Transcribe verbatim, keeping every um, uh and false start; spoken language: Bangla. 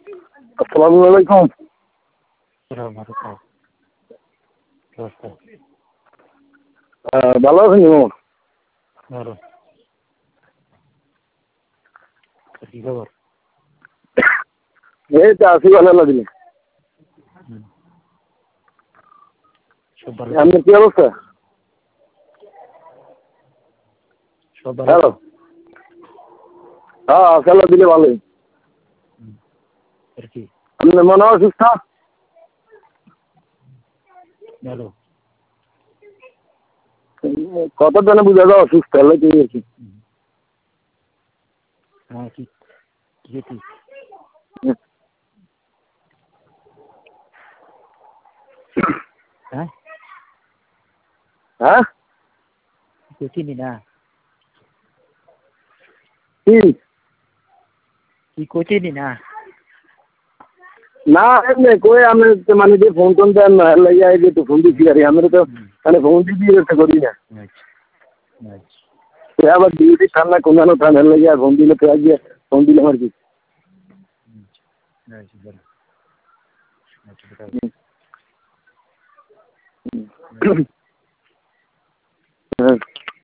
আসসালামু আলাইকুম। ভালো আছেন? ভালো। কি খবর? এই তো আছি ভালো লাগলে। আপনার কি অবস্থা? হ্যালো। হ্যাঁ খেলা দিলে ভালোই। আপনার মনে অসুস্থ? ভালো। কত জনে বুঝা যাও অসুস্থ হলে কি হয়েছে? হ্যাঁ ঠিক ঠিক ঠিক। হ্যাঁ হ্যাঁ চিনি না কি কি কোচিনি না না এমনি কই আমি মানে যে ফোন টোন দেন না লাইয়া এই যে ফোন দিচ্ছি আর আমরা তো মানে ফোন দিয়ে একটা করি না। আবার ডিউটি ঠান্ডা কোনানো ঠান্ডা লাইয়া ফোন দিলে তো আজকে ফোন দিলাম আর কি।